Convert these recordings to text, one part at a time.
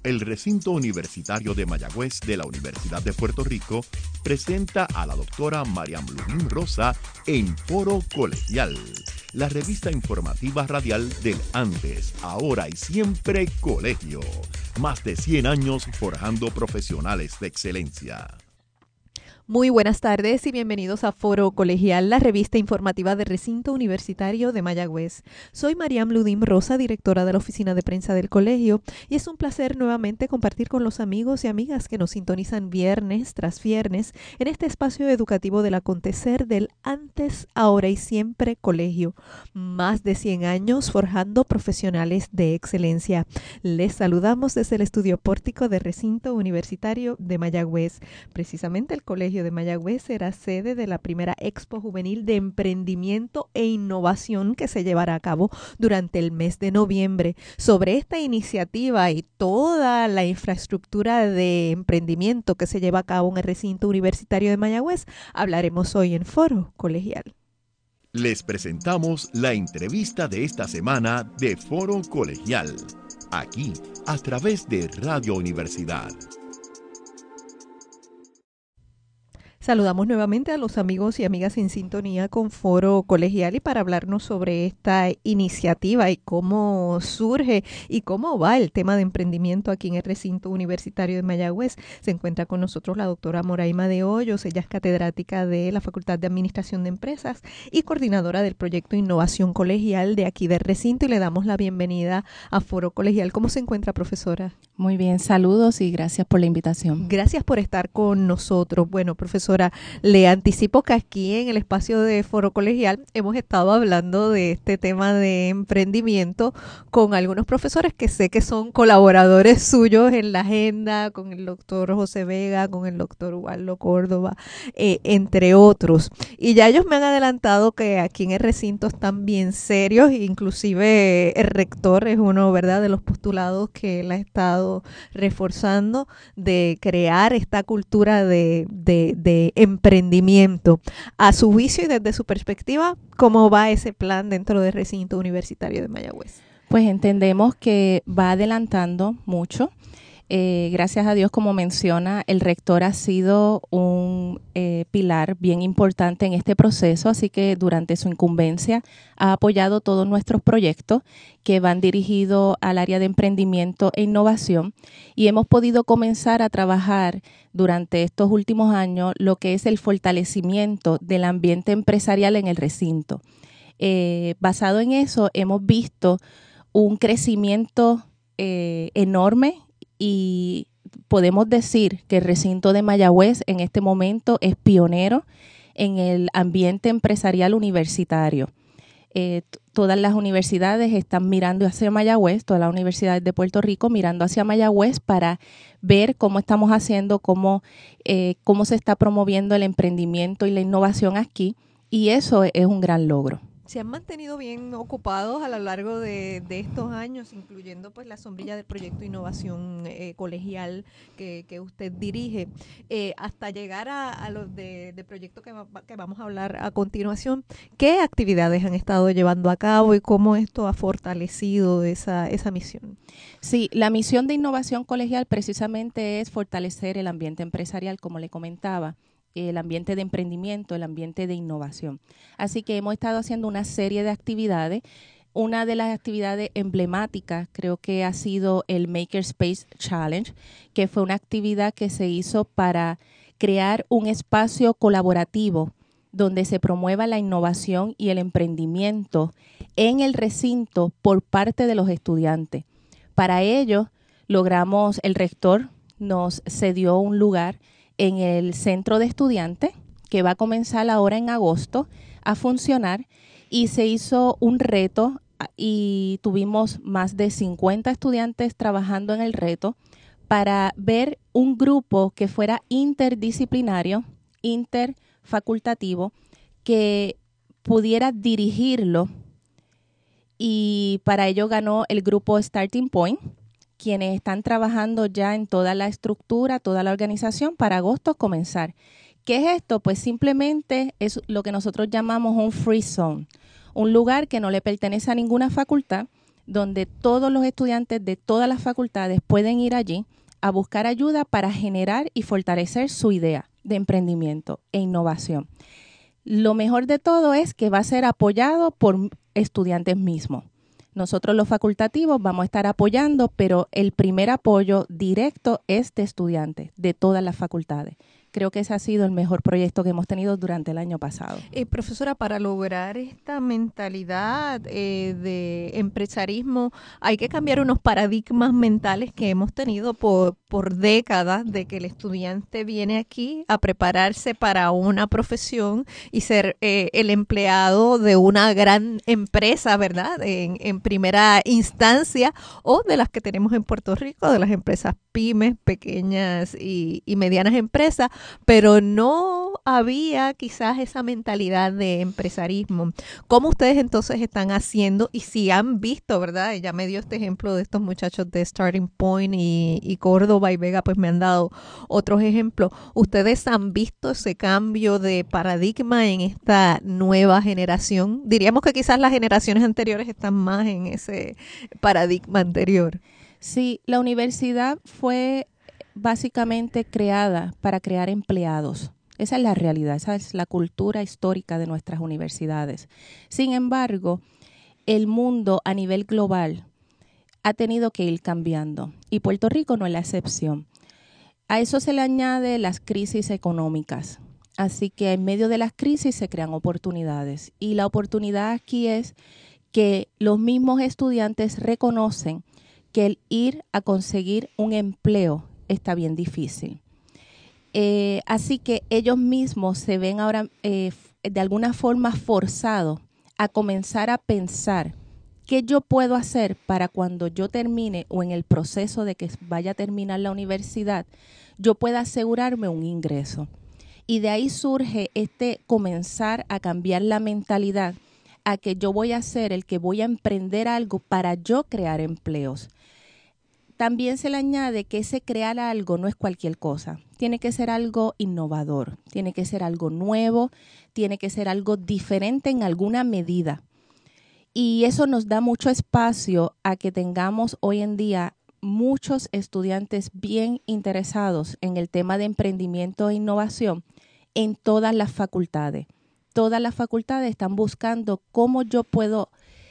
El recinto universitario de Mayagüez de la Universidad de Puerto Rico presenta a la doctora Mariam Ludín Rosa en Foro Colegial, la revista informativa radial del antes, ahora y siempre colegio. Más de 100 años forjando profesionales de excelencia. Muy buenas tardes y bienvenidos a Foro Colegial, la revista informativa del Recinto Universitario de Mayagüez. Soy Mariam Ludín Rosa, directora de la Oficina de Prensa del Colegio, y es un placer nuevamente compartir con los amigos y amigas que nos sintonizan viernes tras viernes en este espacio educativo del acontecer del antes, ahora y siempre colegio. Más de 100 años forjando profesionales de excelencia. Les saludamos desde el estudio pórtico del Recinto Universitario de Mayagüez. Precisamente el colegio de Mayagüez será sede de la primera Expo Juvenil de Emprendimiento e Innovación que se llevará a cabo durante el mes de noviembre. Sobre esta iniciativa y toda la infraestructura de emprendimiento que se lleva a cabo en el recinto universitario de Mayagüez, hablaremos hoy en Foro Colegial. Les presentamos la entrevista de esta semana de Foro Colegial, aquí a través de Radio Universidad. Saludamos nuevamente a los amigos y amigas en sintonía con Foro Colegial y para hablarnos sobre esta iniciativa y cómo surge y cómo va el tema de emprendimiento aquí en el recinto universitario de Mayagüez. Se encuentra con nosotros la doctora Moraima de Hoyos. Ella es catedrática de la Facultad de Administración de Empresas y coordinadora del proyecto Innovación Colegial de aquí del recinto, y le damos la bienvenida a Foro Colegial. ¿Cómo se encuentra, profesora? Muy bien, saludos y gracias por la invitación. Gracias por estar con nosotros. Bueno, profesora, le anticipo que aquí en el espacio de Foro Colegial hemos estado hablando de este tema de emprendimiento con algunos profesores que sé que son colaboradores suyos en la agenda, con el doctor José Vega, con el doctor Waldo Córdoba, entre otros. Y ya ellos me han adelantado que aquí en el recinto están bien serios, inclusive el rector es uno, ¿verdad?, de los postulados que él ha estado reforzando de crear esta cultura de emprendimiento. A su juicio y desde su perspectiva, ¿cómo va ese plan dentro del recinto universitario de Mayagüez? Pues entendemos que va adelantando mucho. Gracias a Dios, como menciona, el rector ha sido un pilar bien importante en este proceso, así que durante su incumbencia ha apoyado todos nuestros proyectos que van dirigidos al área de emprendimiento e innovación, y hemos podido comenzar a trabajar durante estos últimos años lo que es el fortalecimiento del ambiente empresarial en el recinto. Basado en eso, hemos visto un crecimiento enorme, y podemos decir que el recinto de Mayagüez en este momento es pionero en el ambiente empresarial universitario. Todas las universidades están mirando hacia Mayagüez, todas las universidades de Puerto Rico mirando hacia Mayagüez para ver cómo estamos haciendo, cómo se está promoviendo el emprendimiento y la innovación aquí, y eso es un gran logro. Se han mantenido bien ocupados a lo largo de estos años, incluyendo pues la sombrilla del proyecto Innovación Colegial que usted dirige, hasta llegar a los de proyecto que vamos a hablar a continuación. ¿Qué actividades han estado llevando a cabo y cómo esto ha fortalecido esa misión? Sí, la misión de Innovación Colegial precisamente es fortalecer el ambiente empresarial, como le comentaba, el ambiente de emprendimiento, el ambiente de innovación. Así que hemos estado haciendo una serie de actividades. Una de las actividades emblemáticas creo que ha sido el Makerspace Challenge, que fue una actividad que se hizo para crear un espacio colaborativo donde se promueva la innovación y el emprendimiento en el recinto por parte de los estudiantes. Para ello, el rector nos cedió un lugar en el centro de estudiantes, que va a comenzar ahora en agosto a funcionar, y se hizo un reto y tuvimos más de 50 estudiantes trabajando en el reto para ver un grupo que fuera interdisciplinario, interfacultativo, que pudiera dirigirlo, y para ello ganó el grupo Starting Point, quienes están trabajando ya en toda la estructura, toda la organización, para agosto comenzar. ¿Qué es esto? Pues simplemente es lo que nosotros llamamos un free zone, un lugar que no le pertenece a ninguna facultad, donde todos los estudiantes de todas las facultades pueden ir allí a buscar ayuda para generar y fortalecer su idea de emprendimiento e innovación. Lo mejor de todo es que va a ser apoyado por estudiantes mismos. Nosotros los facultativos vamos a estar apoyando, pero el primer apoyo directo es de estudiantes de todas las facultades. Creo que ese ha sido el mejor proyecto que hemos tenido durante el año pasado. Profesora, para lograr esta mentalidad de empresarismo hay que cambiar unos paradigmas mentales que hemos tenido por décadas, de que el estudiante viene aquí a prepararse para una profesión y ser el empleado de una gran empresa, ¿verdad? En primera instancia, o de las que tenemos en Puerto Rico, de las empresas pymes, pequeñas y medianas empresas, pero no había quizás esa mentalidad de empresarismo. ¿Cómo ustedes entonces están haciendo? Y si han visto, ¿verdad? Ella me dio este ejemplo de estos muchachos de Starting Point y Córdoba y Vega, pues me han dado otros ejemplos. ¿Ustedes han visto ese cambio de paradigma en esta nueva generación? Diríamos que quizás las generaciones anteriores están más en ese paradigma anterior. Sí, la universidad fue básicamente creada para crear empleados. Esa es la realidad, esa es la cultura histórica de nuestras universidades. Sin embargo, el mundo a nivel global ha tenido que ir cambiando y Puerto Rico no es la excepción. A eso se le añade las crisis económicas. Así que en medio de las crisis se crean oportunidades y la oportunidad aquí es que los mismos estudiantes reconocen que el ir a conseguir un empleo está bien difícil. Así que ellos mismos se ven ahora de alguna forma forzados a comenzar a pensar qué yo puedo hacer para cuando yo termine o en el proceso de que vaya a terminar la universidad, yo pueda asegurarme un ingreso. Y de ahí surge comenzar a cambiar la mentalidad a que yo voy a ser el que voy a emprender algo para yo crear empleos. También se le añade que ese crear algo no es cualquier cosa. Tiene que ser algo innovador, tiene que ser algo nuevo, tiene que ser algo diferente en alguna medida. Y eso nos da mucho espacio a que tengamos hoy en día muchos estudiantes bien interesados en el tema de emprendimiento e innovación en todas las facultades. Todas las facultades están buscando cómo yo puedo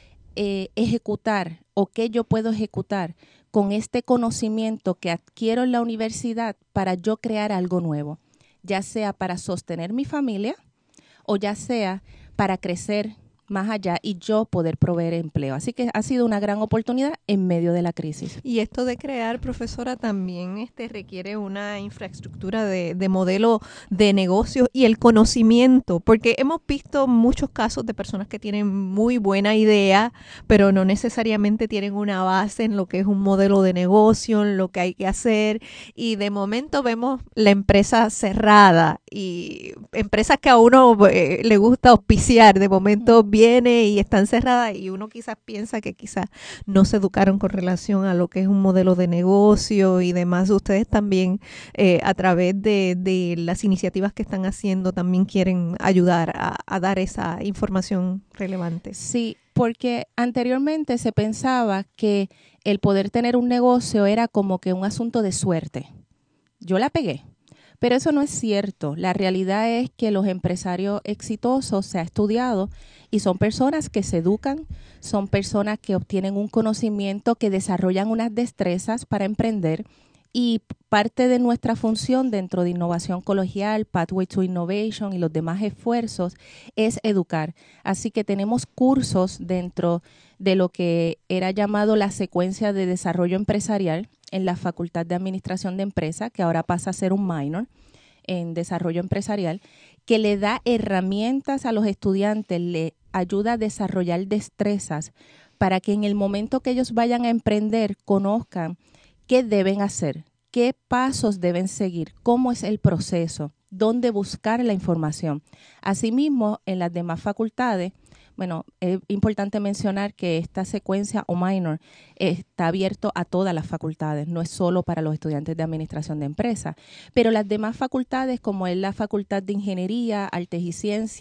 ejecutar o qué yo puedo ejecutar con este conocimiento que adquiero en la universidad para yo crear algo nuevo, ya sea para sostener mi familia o ya sea para crecer más allá y yo poder proveer empleo. Así que ha sido una gran oportunidad en medio de la crisis. Y esto de crear, profesora, también requiere una infraestructura de modelo de negocio y el conocimiento, porque hemos visto muchos casos de personas que tienen muy buena idea, pero no necesariamente tienen una base en lo que es un modelo de negocio, en lo que hay que hacer, y de momento vemos la empresa cerrada y empresas que a uno le gusta auspiciar, de momento viene y están cerradas y uno quizás piensa que quizás no se educaron con relación a lo que es un modelo de negocio y demás. Ustedes también a través de las iniciativas que están haciendo también quieren ayudar a dar esa información relevante. Sí, porque anteriormente se pensaba que el poder tener un negocio era como que un asunto de suerte. Yo la pegué. Pero eso no es cierto. La realidad es que los empresarios exitosos se ha estudiado y son personas que se educan, son personas que obtienen un conocimiento, que desarrollan unas destrezas para emprender y parte de nuestra función dentro de innovación colegial, Pathway to Innovation y los demás esfuerzos es educar. Así que tenemos cursos dentro de lo que era llamado la secuencia de desarrollo empresarial en la Facultad de Administración de Empresa, que ahora pasa a ser un minor en desarrollo empresarial, que le da herramientas a los estudiantes, le ayuda a desarrollar destrezas para que en el momento que ellos vayan a emprender conozcan qué deben hacer, qué pasos deben seguir, cómo es el proceso, dónde buscar la información. Asimismo, en las demás facultades, bueno, es importante mencionar que esta secuencia o minor está abierto a todas las facultades, no es solo para los estudiantes de administración de empresas, pero las demás facultades, como es la Facultad de Ingeniería, Artes y Ciencias,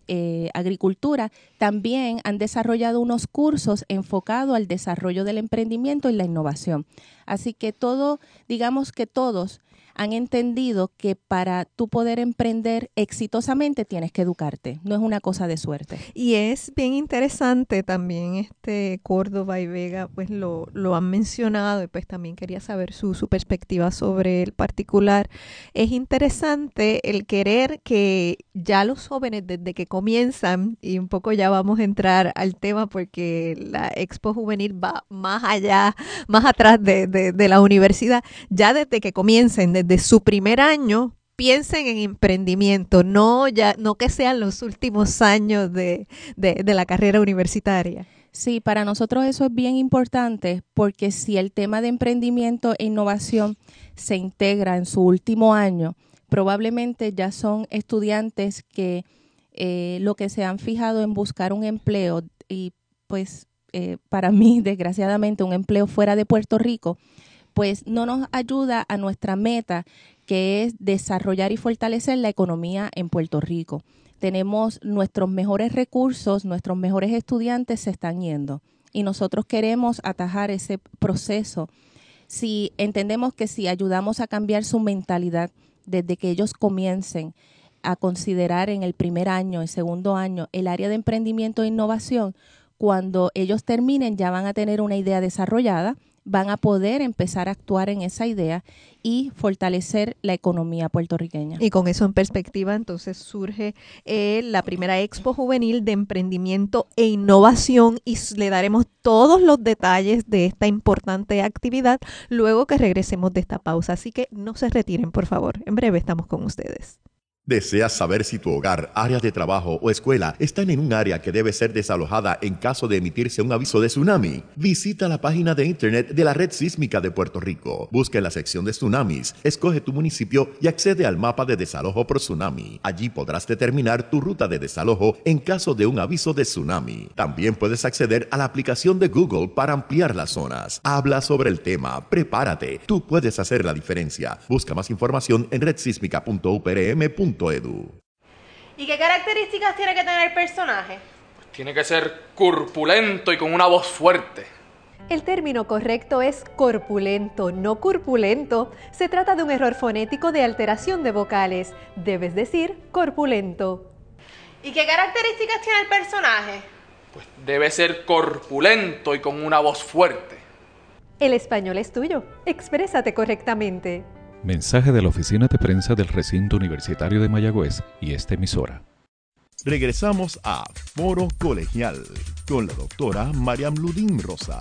agricultura, también han desarrollado unos cursos enfocados al desarrollo del emprendimiento y la innovación. Así que digamos que todos han entendido que para tú poder emprender exitosamente tienes que educarte, no es una cosa de suerte. Y es bien interesante también Córdoba y Vega pues lo han mencionado y pues también quería saber su perspectiva sobre el particular. Es interesante el querer que ya los jóvenes desde que comienzan, y un poco ya vamos a entrar al tema porque la Expo Juvenil va más allá, más atrás de la universidad, ya desde que comiencen, desde su primer año, piensen en emprendimiento, no que sean los últimos años de la carrera universitaria. Sí, para nosotros eso es bien importante porque si el tema de emprendimiento e innovación se integra en su último año, probablemente ya son estudiantes que lo que se han fijado en buscar un empleo y pues para mí, desgraciadamente, un empleo fuera de Puerto Rico, pues no nos ayuda a nuestra meta, que es desarrollar y fortalecer la economía en Puerto Rico. Tenemos nuestros mejores recursos, nuestros mejores estudiantes se están yendo y nosotros queremos atajar ese proceso. Si entendemos que si ayudamos a cambiar su mentalidad desde que ellos comiencen a considerar en el primer año, el segundo año, el área de emprendimiento e innovación, cuando ellos terminen ya van a tener una idea desarrollada, van a poder empezar a actuar en esa idea y fortalecer la economía puertorriqueña. Y con eso en perspectiva, entonces surge la primera Expo Juvenil de Emprendimiento e Innovación y le daremos todos los detalles de esta importante actividad luego que regresemos de esta pausa. Así que no se retiren, por favor. En breve estamos con ustedes. ¿Deseas saber si tu hogar, área de trabajo o escuela están en un área que debe ser desalojada en caso de emitirse un aviso de tsunami? Visita la página de internet de la Red Sísmica de Puerto Rico. Busca en la sección de tsunamis, escoge tu municipio y accede al mapa de desalojo por tsunami. Allí podrás determinar tu ruta de desalojo en caso de un aviso de tsunami. También puedes acceder a la aplicación de Google para ampliar las zonas. Habla sobre el tema, prepárate, tú puedes hacer la diferencia. Busca más información en redsísmica.uprm.edu. ¿Y qué características tiene que tener el personaje? Pues tiene que ser corpulento y con una voz fuerte. El término correcto es corpulento, no corpulento. Se trata de un error fonético de alteración de vocales. Debes decir corpulento. ¿Y qué características tiene el personaje? Pues debe ser corpulento y con una voz fuerte. El español es tuyo. Exprésate correctamente. Mensaje de la Oficina de Prensa del Recinto Universitario de Mayagüez y esta emisora. Regresamos a Foro Colegial con la doctora Mariam Ludín Rosa.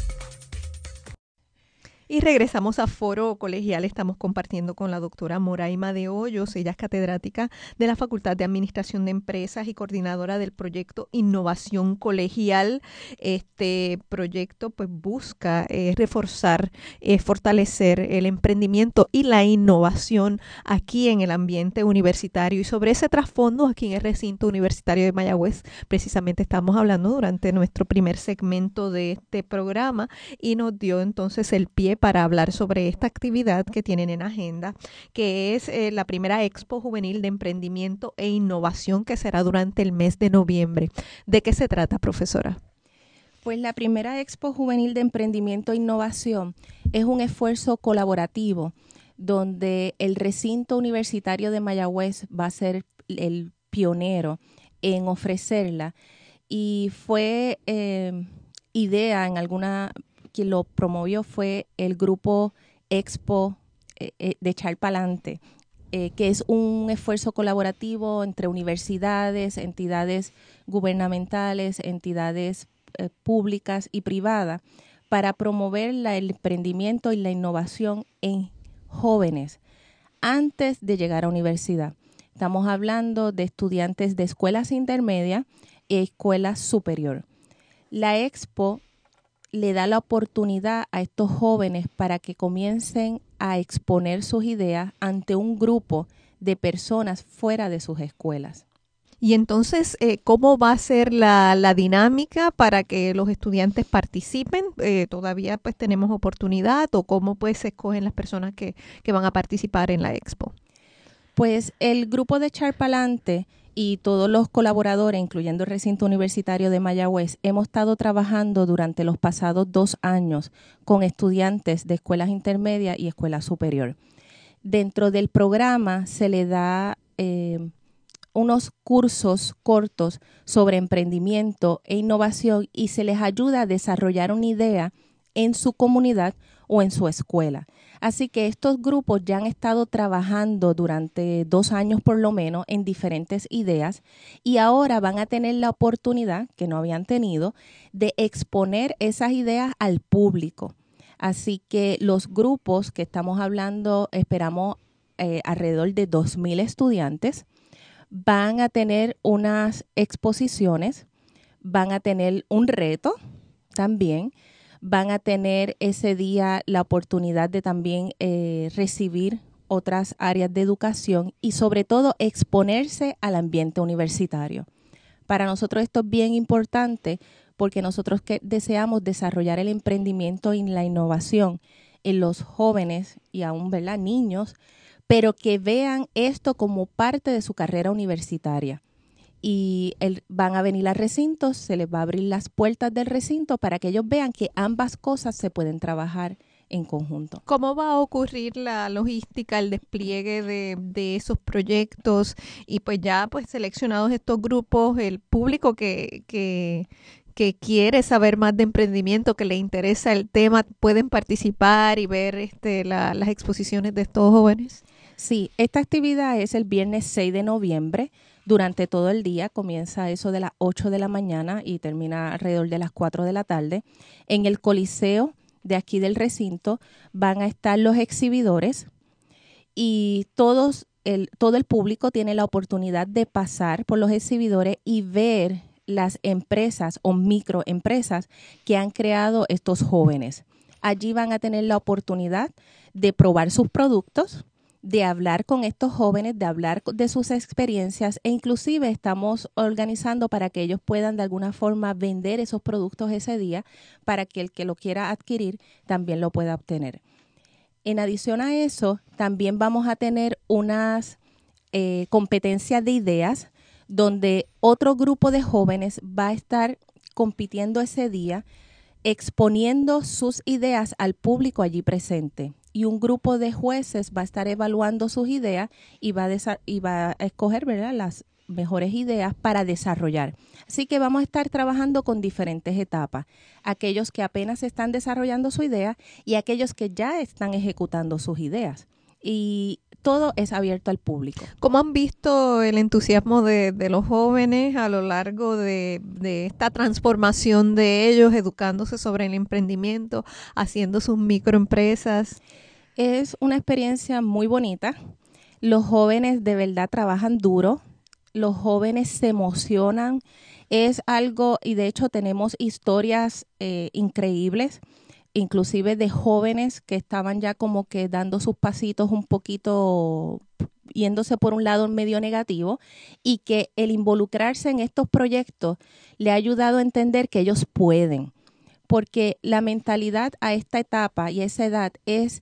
Y regresamos a Foro Colegial. Estamos compartiendo con la doctora Moraima de Hoyos. Ella es catedrática de la Facultad de Administración de Empresas y coordinadora del proyecto Innovación Colegial. Este proyecto pues busca reforzar, fortalecer el emprendimiento y la innovación aquí en el ambiente universitario. Y sobre ese trasfondo aquí en el recinto universitario de Mayagüez, precisamente estamos hablando durante nuestro primer segmento de este programa y nos dio entonces el pie para hablar sobre esta actividad que tienen en agenda, que es la primera Expo Juvenil de Emprendimiento e Innovación que será durante el mes de noviembre. ¿De qué se trata, profesora? Pues la primera Expo Juvenil de Emprendimiento e Innovación es un esfuerzo colaborativo donde el recinto universitario de Mayagüez va a ser el pionero en ofrecerla y fue idea en alguna... Quien lo promovió fue el grupo Expo de Echar Pa'lante, que es un esfuerzo colaborativo entre universidades, entidades gubernamentales, entidades públicas y privadas para promover el emprendimiento y la innovación en jóvenes antes de llegar a universidad. Estamos hablando de estudiantes de escuelas intermedias y escuelas superior. La Expo le da la oportunidad a estos jóvenes para que comiencen a exponer sus ideas ante un grupo de personas fuera de sus escuelas. Y entonces, ¿cómo va a ser la dinámica para que los estudiantes participen? ¿Todavía pues tenemos oportunidad o cómo pues se escogen las personas que van a participar en la Expo? Pues el grupo de Echar Pa'lante y todos los colaboradores, incluyendo el recinto universitario de Mayagüez, hemos estado trabajando durante los pasados 2 años con estudiantes de escuelas intermedias y escuela superior. Dentro del programa se le da unos cursos cortos sobre emprendimiento e innovación y se les ayuda a desarrollar una idea en su comunidad o en su escuela. Así que estos grupos ya han estado trabajando durante 2 años por lo menos en diferentes ideas y ahora van a tener la oportunidad, que no habían tenido, de exponer esas ideas al público. Así que los grupos que estamos hablando, esperamos alrededor de 2,000 estudiantes, van a tener unas exposiciones, van a tener un reto también, van a tener ese día la oportunidad de también recibir otras áreas de educación y sobre todo exponerse al ambiente universitario. Para nosotros esto es bien importante porque nosotros que deseamos desarrollar el emprendimiento y la innovación en los jóvenes y aún, ¿verdad?, niños, pero que vean esto como parte de su carrera universitaria. Y van a venir al recinto, se les va a abrir las puertas del recinto para que ellos vean que ambas cosas se pueden trabajar en conjunto. ¿Cómo va a ocurrir la logística, el despliegue de esos proyectos? Y pues ya pues seleccionados estos grupos, el público que quiere saber más de emprendimiento, que le interesa el tema, ¿pueden participar y ver las exposiciones de estos jóvenes? Sí, esta actividad es el viernes 6 de noviembre. Durante todo el día, comienza eso de las 8 de la mañana y termina alrededor de las 4 de la tarde. En el coliseo de aquí del recinto van a estar los exhibidores y todo el público tiene la oportunidad de pasar por los exhibidores y ver las empresas o microempresas que han creado estos jóvenes. Allí van a tener la oportunidad de probar sus productos, de hablar con estos jóvenes, de hablar de sus experiencias e inclusive estamos organizando para que ellos puedan de alguna forma vender esos productos ese día para que el que lo quiera adquirir también lo pueda obtener. En adición a eso, también vamos a tener unas competencias de ideas donde otro grupo de jóvenes va a estar compitiendo ese día, exponiendo sus ideas al público allí presente. Y un grupo de jueces va a estar evaluando sus ideas y va a escoger, ¿verdad?, las mejores ideas para desarrollar. Así que vamos a estar trabajando con diferentes etapas. Aquellos que apenas están desarrollando su idea y aquellos que ya están ejecutando sus ideas. Y todo es abierto al público. ¿Cómo han visto el entusiasmo de los jóvenes a lo largo de esta transformación de ellos, educándose sobre el emprendimiento, haciendo sus microempresas? Es una experiencia muy bonita. Los jóvenes de verdad trabajan duro. Los jóvenes se emocionan. Es algo, y de hecho tenemos historias increíbles, inclusive de jóvenes que estaban ya como que dando sus pasitos un poquito, yéndose por un lado medio negativo, y que el involucrarse en estos proyectos le ha ayudado a entender que ellos pueden, porque la mentalidad a esta etapa y a esa edad es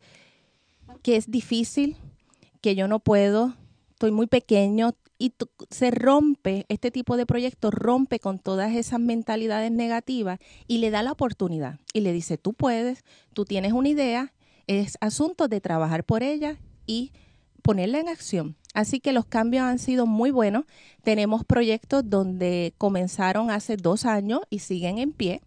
que es difícil, que yo no puedo, estoy muy pequeño, y se rompe, este tipo de proyecto rompe con todas esas mentalidades negativas y le da la oportunidad y le dice, tú puedes, tú tienes una idea, es asunto de trabajar por ella y ponerla en acción. Así que los cambios han sido muy buenos. Tenemos proyectos donde comenzaron hace 2 años y siguen en pie,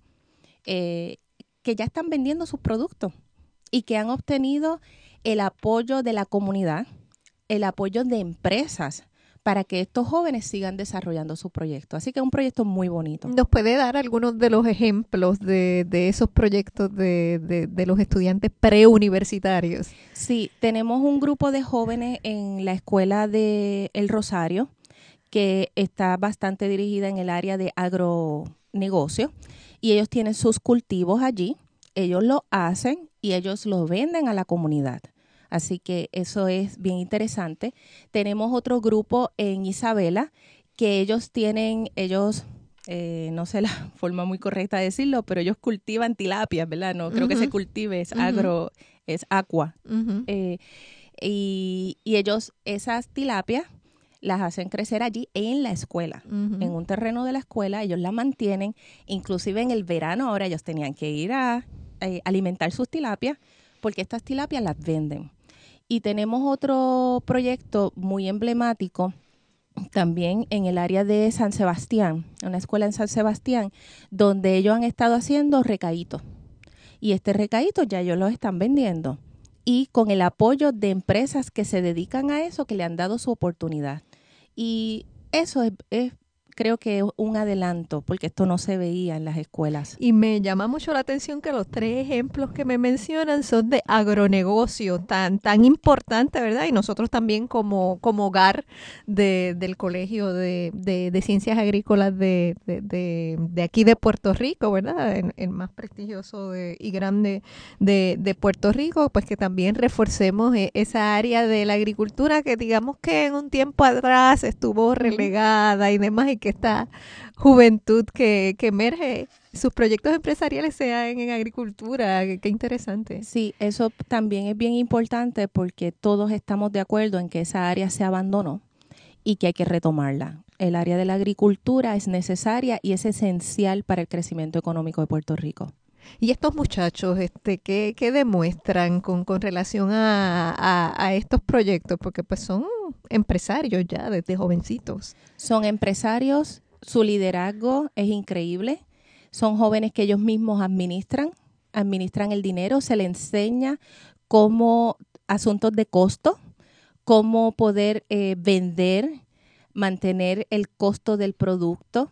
que ya están vendiendo sus productos y que han obtenido el apoyo de la comunidad, el apoyo de empresas, para que estos jóvenes sigan desarrollando su proyecto. Así que es un proyecto muy bonito. ¿Nos puede dar algunos de los ejemplos de esos proyectos de los estudiantes preuniversitarios? Sí, tenemos un grupo de jóvenes en la escuela de El Rosario que está bastante dirigida en el área de agronegocio y ellos tienen sus cultivos allí, ellos lo hacen y ellos lo venden a la comunidad. Así que eso es bien interesante. Tenemos otro grupo en Isabela que ellos tienen, no sé la forma muy correcta de decirlo, pero ellos cultivan tilapias, ¿verdad? No creo que se cultive, es es aqua. Y ellos esas tilapias las hacen crecer allí en la escuela, en un terreno de la escuela, ellos la mantienen, inclusive en el verano ahora ellos tenían que ir a alimentar sus tilapias, porque estas tilapias las venden. Y tenemos otro proyecto muy emblemático también en el área de San Sebastián, una escuela en San Sebastián, donde ellos han estado haciendo recaditos. Y este recadito ya ellos lo están vendiendo. Y con el apoyo de empresas que se dedican a eso, que le han dado su oportunidad. Y eso es creo que es un adelanto, porque esto no se veía en las escuelas. Y me llama mucho la atención que los 3 ejemplos que me mencionan son de agronegocio, tan importante, ¿verdad? Y nosotros también como hogar del Colegio de Ciencias Agrícolas de aquí de Puerto Rico, ¿verdad? El más prestigioso y grande de Puerto Rico, pues que también reforcemos esa área de la agricultura que digamos que en un tiempo atrás estuvo relegada y demás, y que esta juventud que emerge, sus proyectos empresariales sean en agricultura. Qué interesante. Sí, eso también es bien importante porque todos estamos de acuerdo en que esa área se abandonó y que hay que retomarla. El área de la agricultura es necesaria y es esencial para el crecimiento económico de Puerto Rico. Y estos muchachos, ¿qué demuestran con relación a estos proyectos? Porque pues son empresarios ya desde jovencitos. Son empresarios, su liderazgo es increíble. Son jóvenes que ellos mismos administran el dinero, se les enseña cómo asuntos de costo, cómo poder vender, mantener el costo del producto,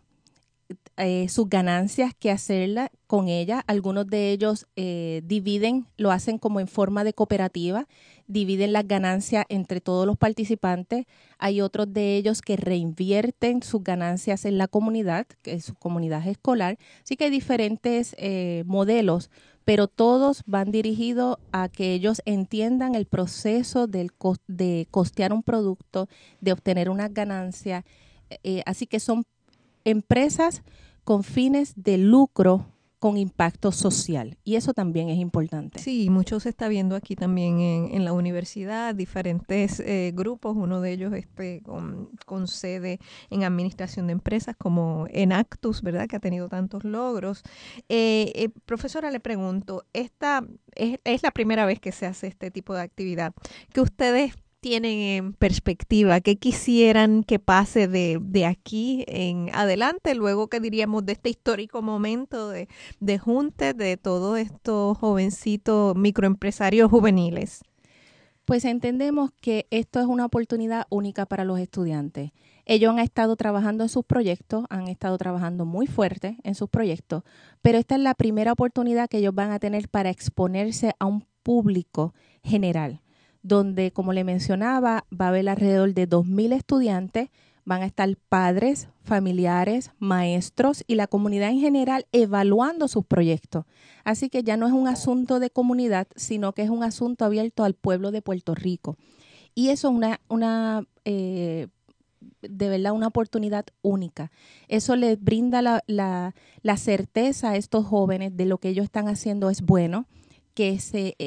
sus ganancias, qué hacerla con ellas. Algunos de ellos dividen, lo hacen como en forma de cooperativa, dividen las ganancias entre todos los participantes. Hay otros de ellos que reinvierten sus ganancias en la comunidad, que es su comunidad escolar. Así que hay diferentes modelos, pero todos van dirigidos a que ellos entiendan el proceso de costear un producto, de obtener unas ganancias. Así que son empresas con fines de lucro con impacto social, y eso también es importante. Sí, mucho se está viendo aquí también en la universidad, diferentes grupos, uno de ellos con sede en administración de empresas como Enactus, ¿verdad?, que ha tenido tantos logros. Profesora, le pregunto, esta es la primera vez que se hace este tipo de actividad, que ustedes tienen en perspectiva, qué quisieran que pase de aquí en adelante, luego que diríamos de este histórico momento de junte de todos estos jovencitos microempresarios juveniles? Pues entendemos que esto es una oportunidad única para los estudiantes. Ellos han estado trabajando en sus proyectos, han estado trabajando muy fuerte en sus proyectos, pero esta es la primera oportunidad que ellos van a tener para exponerse a un público general, donde, como le mencionaba, va a haber alrededor de 2,000 estudiantes, van a estar padres, familiares, maestros y la comunidad en general evaluando sus proyectos. Así que ya no es un asunto de comunidad, sino que es un asunto abierto al pueblo de Puerto Rico. Y eso es de verdad una oportunidad única. Eso les brinda la certeza a estos jóvenes de lo que ellos están haciendo es bueno, que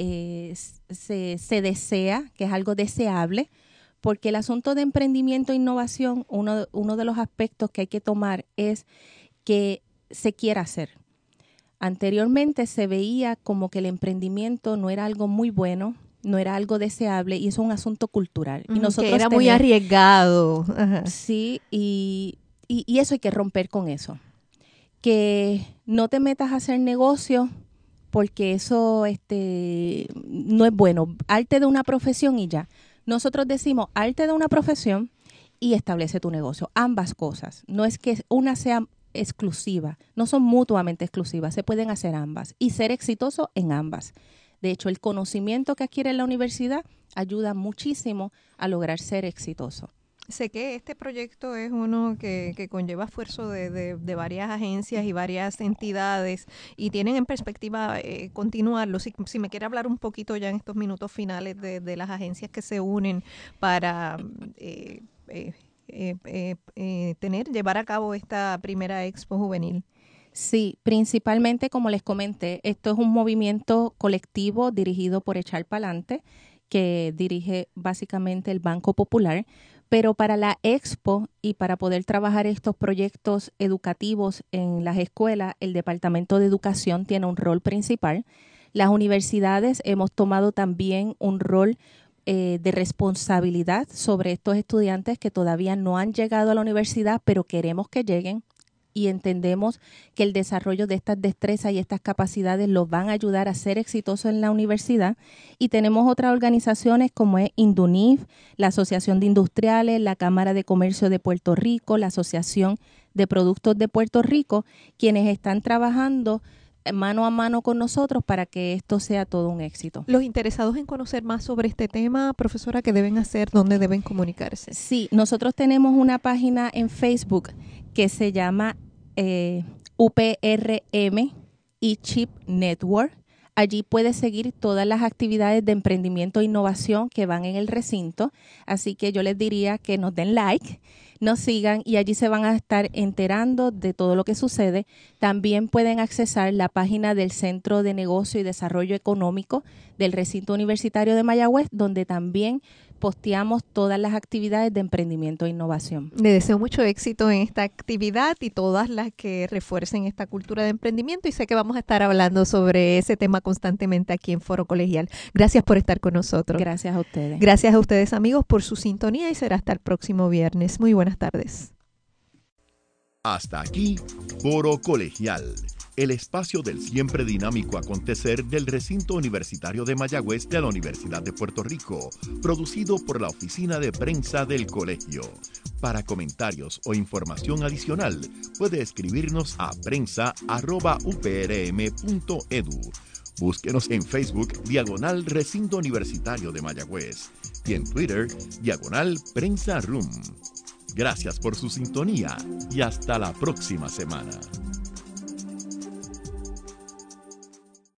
se desea, que es algo deseable, porque el asunto de emprendimiento e innovación, uno de los aspectos que hay que tomar es que se quiera hacer. Anteriormente se veía como que el emprendimiento no era algo muy bueno, no era algo deseable, y eso es un asunto cultural. Y nosotros que era muy arriesgado. Ajá. Sí, y eso hay que romper con eso. Que no te metas a hacer negocio, porque eso no es bueno. Arte de una profesión y ya. Nosotros decimos arte de una profesión y establece tu negocio. Ambas cosas. No es que una sea exclusiva, no son mutuamente exclusivas, se pueden hacer ambas y ser exitoso en ambas. De hecho, el conocimiento que adquiere en la universidad ayuda muchísimo a lograr ser exitoso. Sé que este proyecto es uno que conlleva esfuerzo de varias agencias y varias entidades y tienen en perspectiva continuarlo. Si me quiere hablar un poquito ya en estos minutos finales de las agencias que se unen para llevar a cabo esta primera Expo Juvenil. Sí, principalmente, como les comenté, esto es un movimiento colectivo dirigido por Echar Pa'lante, que dirige básicamente el Banco Popular, Pero para la expo y para poder trabajar estos proyectos educativos en las escuelas, el Departamento de Educación tiene un rol principal. Las universidades hemos tomado también un rol de responsabilidad sobre estos estudiantes que todavía no han llegado a la universidad, pero queremos que lleguen. Y entendemos que el desarrollo de estas destrezas y estas capacidades los van a ayudar a ser exitosos en la universidad. Y tenemos otras organizaciones como es Indunif, la Asociación de Industriales, la Cámara de Comercio de Puerto Rico, la Asociación de Productos de Puerto Rico, quienes están trabajando mano a mano con nosotros para que esto sea todo un éxito. Los interesados en conocer más sobre este tema, profesora, ¿qué deben hacer? ¿Dónde deben comunicarse? Sí, nosotros tenemos una página en Facebook que se llama UPRM eChip Network. Allí puedes seguir todas las actividades de emprendimiento e innovación que van en el recinto. Así que yo les diría que nos den like, nos sigan y allí se van a estar enterando de todo lo que sucede. También pueden accesar la página del Centro de Negocio y Desarrollo Económico del Recinto Universitario de Mayagüez, donde también posteamos todas las actividades de emprendimiento e innovación. Le deseo mucho éxito en esta actividad y todas las que refuercen esta cultura de emprendimiento, y sé que vamos a estar hablando sobre ese tema constantemente aquí en Foro Colegial. Gracias por estar con nosotros. Gracias a ustedes. Gracias a ustedes, amigos, por su sintonía, y será hasta el próximo viernes. Muy buenas tardes. Hasta aquí, Foro Colegial, el espacio del siempre dinámico acontecer del Recinto Universitario de Mayagüez de la Universidad de Puerto Rico, producido por la Oficina de Prensa del Colegio. Para comentarios o información adicional, puede escribirnos a prensa@uprm.edu. Búsquenos en Facebook, /Recinto Universitario de Mayagüez, y en Twitter, /Prensa Room. Gracias por su sintonía y hasta la próxima semana.